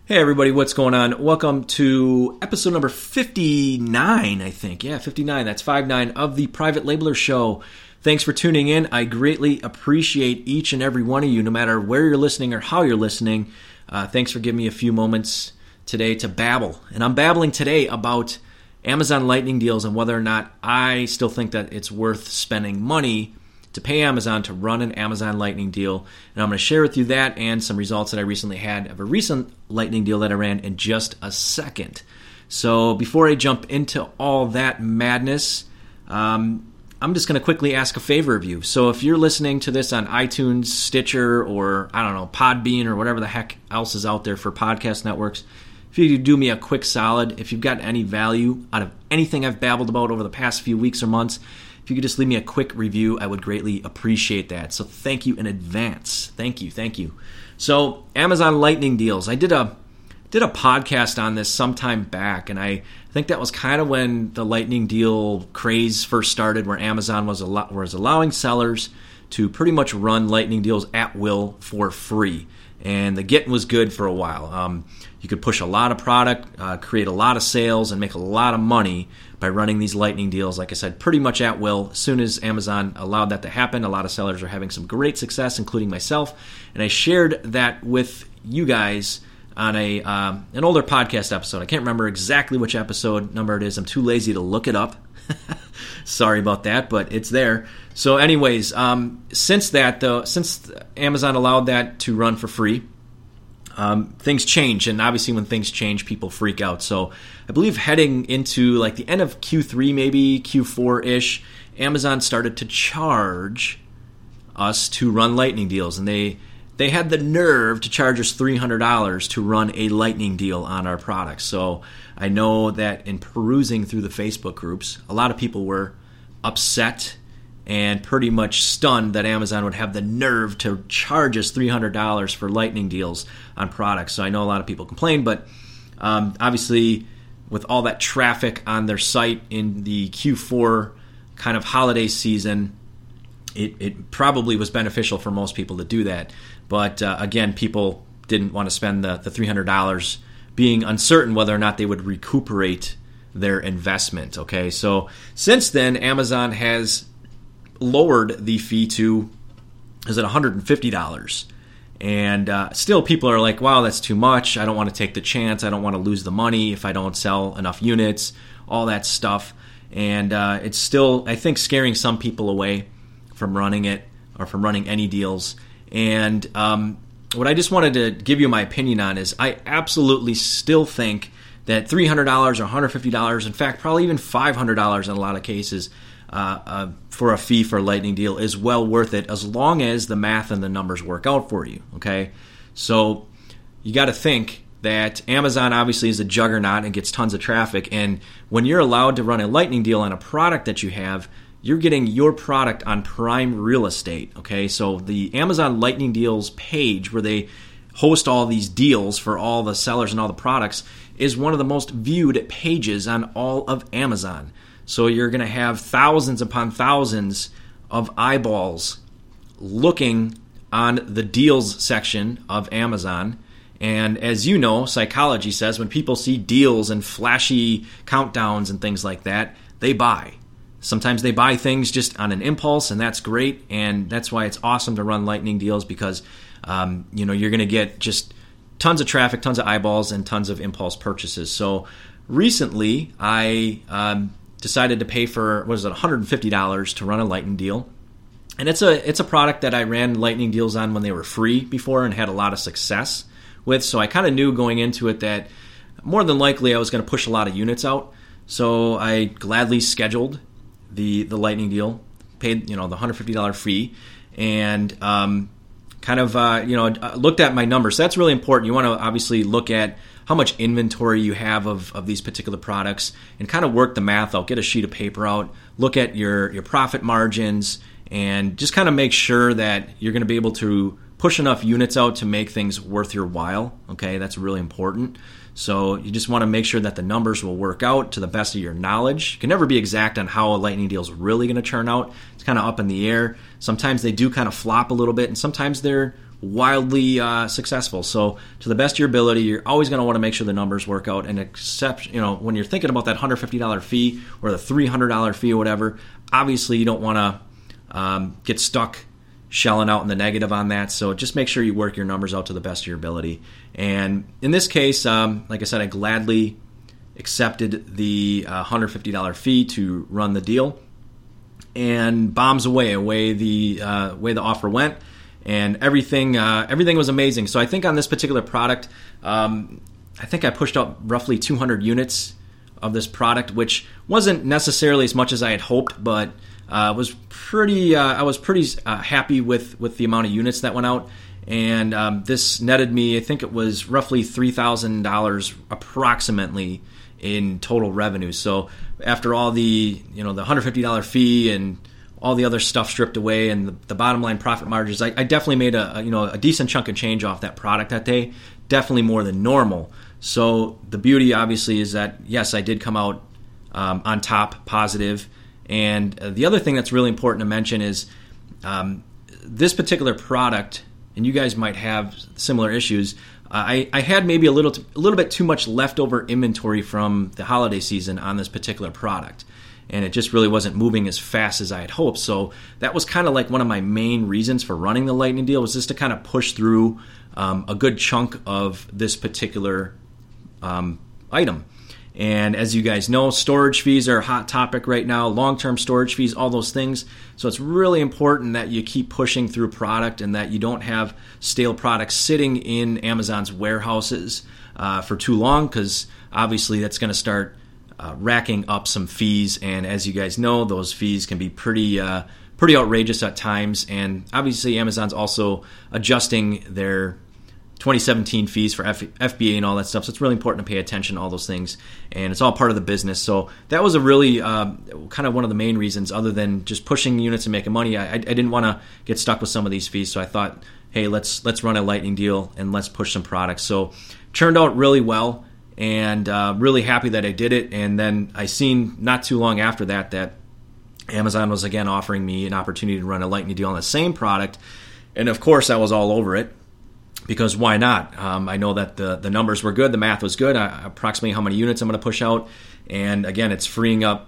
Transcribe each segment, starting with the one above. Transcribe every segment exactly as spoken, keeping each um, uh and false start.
Hey everybody, what's going on? Welcome to episode number fifty-nine, I think. Yeah, fifty-nine. That's five nine of the Private Labeler Show. Thanks for tuning in. I greatly appreciate each and every one of you, no matter where you're listening or how you're listening. Uh, thanks for giving me a few moments today to babble. And I'm babbling today about Amazon Lightning deals and whether or not I still think that it's worth spending money to pay Amazon to run an Amazon Lightning deal. And I'm going to share with you that and some results that I recently had of a recent Lightning deal that I ran in just a second. So before I jump into all that madness, um, I'm just going to quickly ask a favor of you. So if you're listening to this on iTunes, Stitcher, or I don't know, Podbean, or whatever the heck else is out there for podcast networks, if you could do me a quick solid, if you've got any value out of anything I've babbled about over the past few weeks or months, if you could just leave me a quick review, I would greatly appreciate that. So thank you in advance. Thank you, thank you. So Amazon Lightning deals. I did a did a podcast on this sometime back, and I think that was kind of when the Lightning deal craze first started, where Amazon was al- was allowing sellers to pretty much run Lightning deals at will for free. And the getting was good for a while. Um, you could push a lot of product, uh, create a lot of sales, and make a lot of money by running these Lightning deals, like I said, pretty much at will. As soon as Amazon allowed that to happen, a lot of sellers are having some great success, including myself. And I shared that with you guys on a um, an older podcast episode. I can't remember exactly which episode number it is. I'm too lazy to look it up. Sorry about that, but it's there. So anyways, um, since that, though, since Amazon allowed that to run for free, um, things change. And obviously when things change, people freak out. So I believe heading into like the end of Q three, maybe Q four-ish, Amazon started to charge us to run Lightning deals. And they they had the nerve to charge us three hundred dollars to run a Lightning deal on our products. So I know that in perusing through the Facebook groups, a lot of people were upset and pretty much stunned that Amazon would have the nerve to charge us three hundred dollars for Lightning deals on products. So I know a lot of people complained, but um, obviously with all that traffic on their site in the Q four kind of holiday season, it, it probably was beneficial for most people to do that. But uh, again, people didn't want to spend the, the three hundred dollars being uncertain whether or not they would recuperate their investment. Okay, so since then, Amazon has lowered the fee to, is it one hundred fifty dollars? And uh, still people are like, wow, that's too much. I don't want to take the chance. I don't want to lose the money if I don't sell enough units, all that stuff. And uh, it's still, I think, scaring some people away from running it or from running any deals. And um, what I just wanted to give you my opinion on is I absolutely still think that three hundred dollars or one hundred fifty dollars, in fact, probably even five hundred dollars in a lot of cases, uh, uh, for a fee for a Lightning deal is well worth it as long as the math and the numbers work out for you, okay? So you got to think that Amazon obviously is a juggernaut and gets tons of traffic, and when you're allowed to run a Lightning deal on a product that you have, you're getting your product on prime real estate, okay? So the Amazon Lightning Deals page where they host all these deals for all the sellers and all the products is one of the most viewed pages on all of Amazon. So you're going to have thousands upon thousands of eyeballs looking on the deals section of Amazon. And as you know, psychology says when people see deals and flashy countdowns and things like that, they buy. Sometimes they buy things just on an impulse, and that's great. And that's why it's awesome to run Lightning deals because um, you know you're going to get just tons of traffic, tons of eyeballs, and tons of impulse purchases. So recently, I um, decided to pay for what is it, one hundred fifty dollars to run a Lightning deal, and it's a it's a product that I ran Lightning deals on when they were free before and had a lot of success with. So I kind of knew going into it that more than likely I was going to push a lot of units out. So I gladly scheduled the the Lightning deal, paid you know the one hundred fifty dollars fee, and um, kind of uh, you know looked at my numbers. So that's really important. You want to obviously look at how much inventory you have of, of these particular products and kind of work the math out. Get a sheet of paper out, look at your, your profit margins, and just kind of make sure that you're going to be able to push enough units out to make things worth your while. Okay, that's really important. So you just want to make sure that the numbers will work out to the best of your knowledge. You can never be exact on how a Lightning deal is really going to turn out. It's kind of up in the air. Sometimes they do kind of flop a little bit, and sometimes they're wildly uh, successful. So to the best of your ability, you're always going to want to make sure the numbers work out. And except, you know, when you're thinking about that one hundred fifty dollars fee or the three hundred dollars fee or whatever, obviously you don't want to um, get stuck shelling out in the negative on that. So just make sure you work your numbers out to the best of your ability. And in this case, um, like I said, I gladly accepted the uh, one hundred fifty dollars fee to run the deal. And bombs away, away the uh, way the offer went. And everything uh, everything was amazing. So I think on this particular product, um, I think I pushed out roughly two hundred units of this product, which wasn't necessarily as much as I had hoped, but uh, was pretty. Uh, I was pretty uh, happy with, with the amount of units that went out. And um, this netted me, I think it was roughly three thousand dollars approximately in total revenue. So after all the you know the one hundred fifty dollars fee and all the other stuff stripped away and the, the bottom line profit margins, I, I definitely made a, a you know a decent chunk of change off that product that day, definitely more than normal. So the beauty obviously is that yes, I did come out um, on top, positive. And uh, the other thing that's really important to mention is um, this particular product, and you guys might have similar issues. Uh, I, I had maybe a little t- a little bit too much leftover inventory from the holiday season on this particular product. And it just really wasn't moving as fast as I had hoped. So that was kind of like one of my main reasons for running the Lightning deal, was just to kind of push through um, a good chunk of this particular um, item. And as you guys know, storage fees are a hot topic right now, long-term storage fees, all those things. So it's really important that you keep pushing through product and that you don't have stale products sitting in Amazon's warehouses uh, for too long, because obviously that's going to start Uh, racking up some fees, and as you guys know, those fees can be pretty uh, pretty outrageous at times. And obviously, Amazon's also adjusting their twenty seventeen fees for F- FBA and all that stuff. So it's really important to pay attention to all those things, and it's all part of the business. So that was a really uh, kind of one of the main reasons, other than just pushing units and making money. I, I didn't want to get stuck with some of these fees, so I thought, hey, let's let's run a Lightning deal and let's push some products. So turned out really well. And uh, really happy that I did it. And then I seen not too long after that that Amazon was again offering me an opportunity to run a Lightning deal on the same product. And of course, I was all over it, because why not? Um, I know that the, the numbers were good, the math was good, uh, approximately how many units I'm going to push out. And again, it's freeing up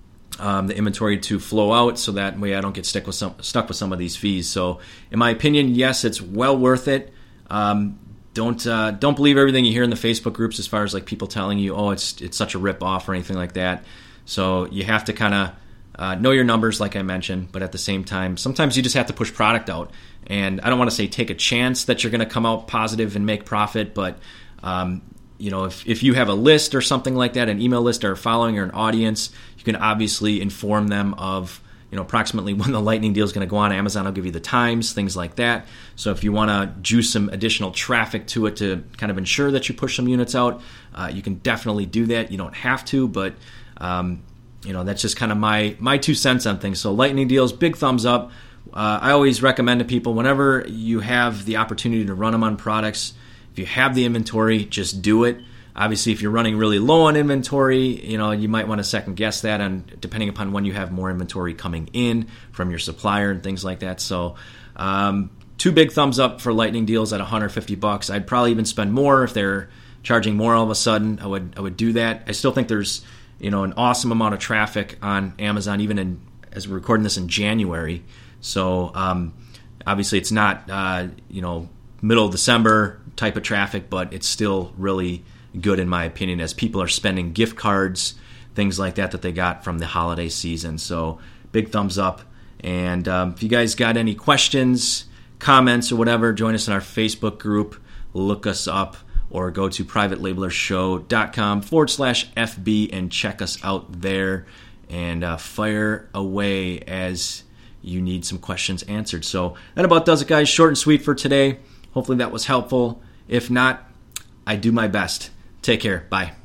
um, the inventory to flow out, so that way I don't get stuck with some stuck with some of these fees. So in my opinion, yes, it's well worth it. Um, Don't uh, don't believe everything you hear in the Facebook groups as far as like people telling you, oh, it's it's such a rip-off or anything like that. So you have to kind of uh, know your numbers, like I mentioned, but at the same time, sometimes you just have to push product out. And I don't want to say take a chance that you're going to come out positive and make profit, but um, you know, if, if you have a list or something like that, an email list or a following or an audience, you can obviously inform them of, you know, approximately when the Lightning deal is going to go on. Amazon will give you the times, things like that. So if you want to juice some additional traffic to it to kind of ensure that you push some units out, uh, you can definitely do that. You don't have to, but um, you know, that's just kind of my my two cents on things. So Lightning deals, big thumbs up. Uh, I always recommend to people, whenever you have the opportunity to run them on products, if you have the inventory, just do it. Obviously, if you're running really low on inventory, you know, you might want to second guess that, and depending upon when you have more inventory coming in from your supplier and things like that. So, um, two big thumbs up for Lightning deals at one hundred fifty bucks. I'd probably even spend more if they're charging more all of a sudden. I would I would do that. I still think there's, you know, an awesome amount of traffic on Amazon, even in as we're recording this in January. So, um, obviously, it's not uh, you know middle of December type of traffic, but it's still really good in my opinion, as people are spending gift cards, things like that that they got from the holiday season. So big thumbs up. And um, if you guys got any questions, comments, or whatever, join us in our Facebook group, look us up, or go to privatelabelershow.com forward slash FB and check us out there, and uh, fire away as you need some questions answered. So that about does it, guys. Short and sweet for today. Hopefully that was helpful. If not, I do my best. Take care. Bye.